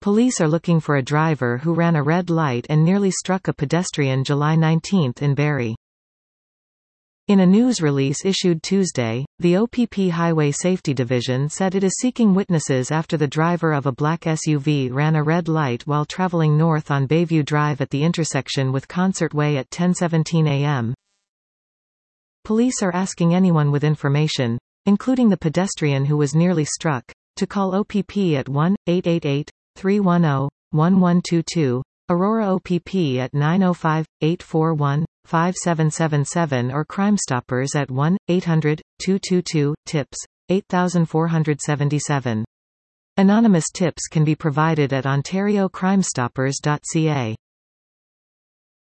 Police are looking for a driver who ran a red light and nearly struck a pedestrian July 19 in Barrie. In a news release issued Tuesday, the OPP Highway Safety Division said it is seeking witnesses after the driver of a black SUV ran a red light while traveling north on Bayview Drive at the intersection with Concert Way at 10:17 a.m. Police are asking anyone with information, including the pedestrian who was nearly struck, to call OPP at 1-888-310-1122, Aurora OPP at 905-841-5777 or Crime Stoppers at 1-800-222-TIPS, 8477. Anonymous tips can be provided at ontariocrimestoppers.ca.